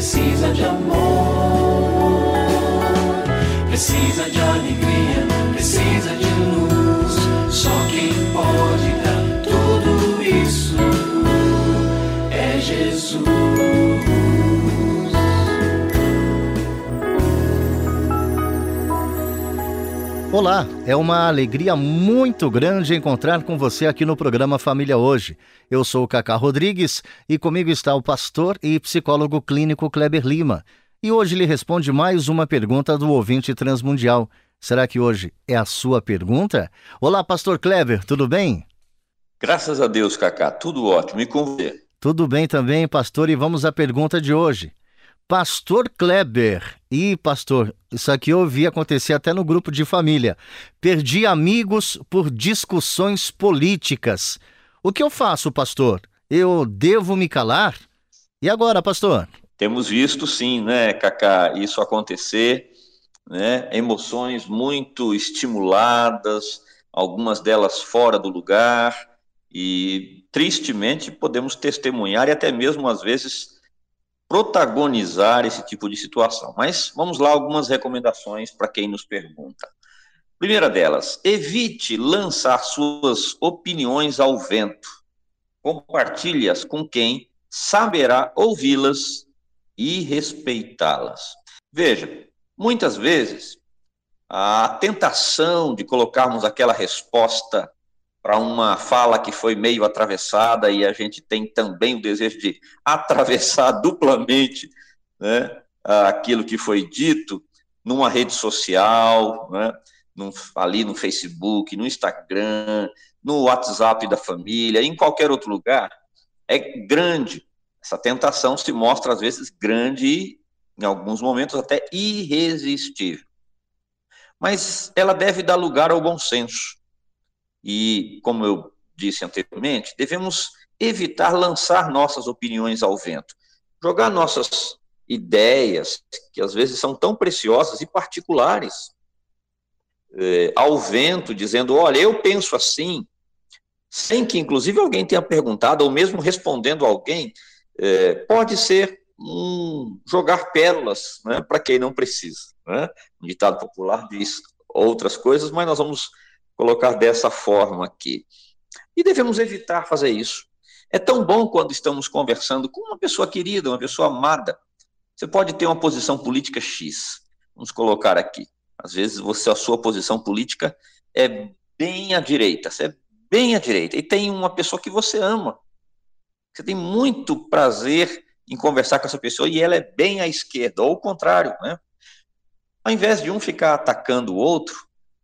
precisa de amor, precisa de alegria, precisa de luz. Só quem pode dar tudo isso é Jesus. Olá, é uma alegria muito grande encontrar com você aqui no programa Família Hoje. Eu sou o Cacá Rodrigues e comigo está o pastor e psicólogo clínico Kleber Lima. E hoje ele responde mais uma pergunta do ouvinte transmundial. Será que hoje é a sua pergunta? Olá, pastor Kleber, tudo bem? Graças a Deus, Cacá, tudo ótimo. E com você? Tudo bem também, pastor, e vamos à pergunta de hoje. Pastor Kleber, pastor, isso aqui eu ouvi acontecer até no grupo de família. Perdi amigos por discussões políticas. O que eu faço, pastor? Eu devo me calar? E agora, pastor? Temos visto sim, né, Cacá, isso acontecer, né? Emoções muito estimuladas, algumas delas fora do lugar, e tristemente podemos testemunhar e até mesmo às vezes protagonizar esse tipo de situação. Mas vamos lá, algumas recomendações para quem nos pergunta. Primeira delas, evite lançar suas opiniões ao vento. Compartilhe-as com quem saberá ouvi-las e respeitá-las. Veja, muitas vezes a tentação de colocarmos aquela resposta para uma fala que foi meio atravessada, e a gente tem também o desejo de atravessar duplamente, né, aquilo que foi dito numa rede social, né, ali no Facebook, no Instagram, no WhatsApp da família, em qualquer outro lugar, é grande. Essa tentação se mostra às vezes grande e, em alguns momentos, até irresistível. Mas ela deve dar lugar ao bom senso. E, como eu disse anteriormente, devemos evitar lançar nossas opiniões ao vento, jogar nossas ideias, que às vezes são tão preciosas e particulares, ao vento, dizendo, olha, eu penso assim, sem que inclusive alguém tenha perguntado, ou mesmo respondendo a alguém, pode ser jogar pérolas, né, para quem não precisa. Né? Um ditado popular diz outras coisas, mas nós vamos colocar dessa forma aqui. E devemos evitar fazer isso. É tão bom quando estamos conversando com uma pessoa querida, uma pessoa amada. Você pode ter uma posição política X. Vamos colocar aqui. Às vezes a sua posição política é bem à direita. Você é bem à direita. E tem uma pessoa que você ama. Você tem muito prazer em conversar com essa pessoa e ela é bem à esquerda, ou o contrário, né? Ao invés de um ficar atacando o outro,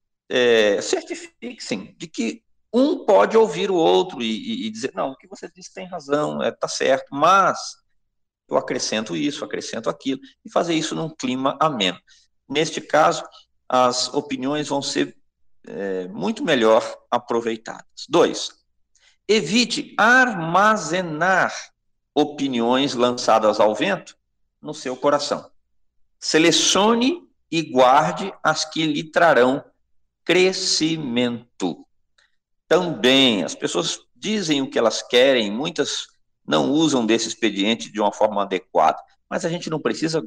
certifiquem de que um pode ouvir o outro e dizer, não, o que você disse tem razão, está certo, mas eu acrescento isso, acrescento aquilo, e fazer isso num clima ameno. Neste caso, as opiniões vão ser muito melhor aproveitadas. 2, evite armazenar opiniões lançadas ao vento no seu coração. Selecione e guarde as que lhe trarão crescimento. Também, as pessoas dizem o que elas querem, muitas não usam desse expediente de uma forma adequada, mas a gente não precisa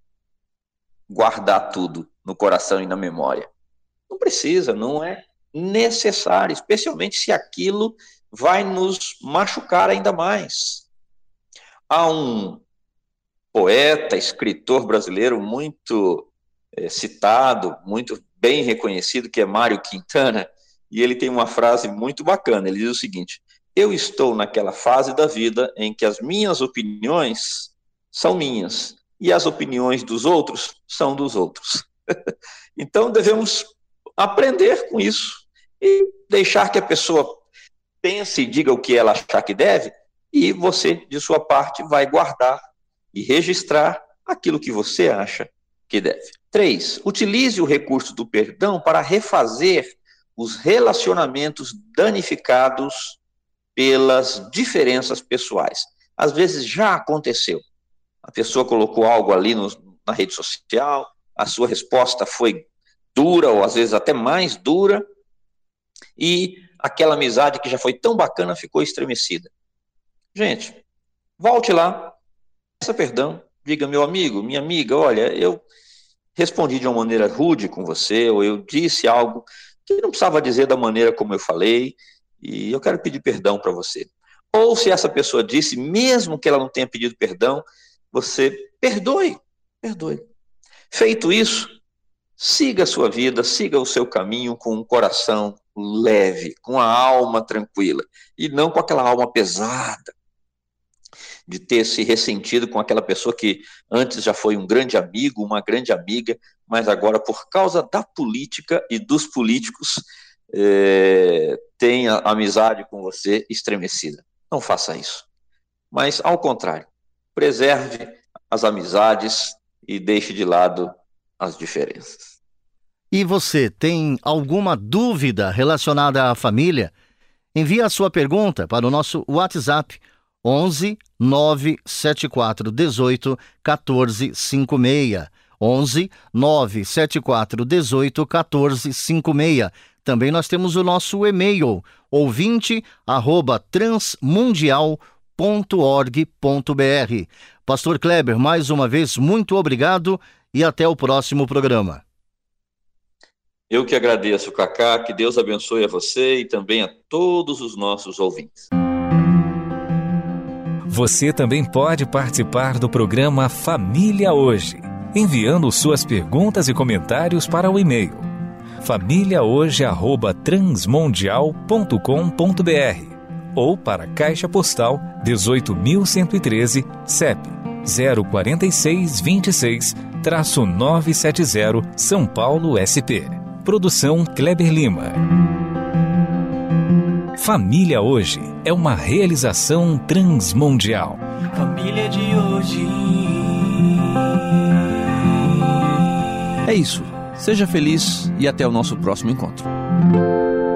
guardar tudo no coração e na memória. Não precisa, não é necessário, especialmente se aquilo vai nos machucar ainda mais. Há um poeta, escritor brasileiro muito citado, muito bem reconhecido, que é Mário Quintana, e ele tem uma frase muito bacana. Ele diz o seguinte: eu estou naquela fase da vida em que as minhas opiniões são minhas e as opiniões dos outros são dos outros. Então devemos aprender com isso e deixar que a pessoa pense e diga o que ela achar que deve, e você, de sua parte, vai guardar e registrar aquilo que você acha que deve. 3, utilize o recurso do perdão para refazer os relacionamentos danificados pelas diferenças pessoais. Às vezes já aconteceu. A pessoa colocou algo ali na rede social, a sua resposta foi dura, ou às vezes até mais dura, e aquela amizade que já foi tão bacana ficou estremecida. Gente, volte lá, peça perdão, Diga, meu amigo, minha amiga, olha, eu respondi de uma maneira rude com você, ou eu disse algo que não precisava dizer da maneira como eu falei, e eu quero pedir perdão para você. Ou se essa pessoa disse, mesmo que ela não tenha pedido perdão, você perdoe. Feito isso, siga a sua vida, siga o seu caminho com um coração leve, com a alma tranquila, e não com aquela alma pesada de ter se ressentido com aquela pessoa que antes já foi um grande amigo, uma grande amiga, mas agora, por causa da política e dos políticos, tem a amizade com você estremecida. Não faça isso. Mas, ao contrário, preserve as amizades e deixe de lado as diferenças. E você tem alguma dúvida relacionada à família? Envie a sua pergunta para o nosso WhatsApp 11 974 18 14 56. 11 974 18 14 56. Também nós temos o nosso e-mail, ouvinte@transmundial.org.br. Pastor Kleber, mais uma vez, muito obrigado e até o próximo programa. Eu que agradeço, Cacá, que Deus abençoe a você e também a todos os nossos ouvintes. Você também pode participar do programa Família Hoje, enviando suas perguntas e comentários para o e-mail famíliahoje@transmundial.com.br ou para a Caixa Postal 18.113, CEP 04626-970, São Paulo, SP. Produção Kleber Lima. Família Hoje é uma realização transmundial. Família de hoje. É isso. Seja feliz e até o nosso próximo encontro.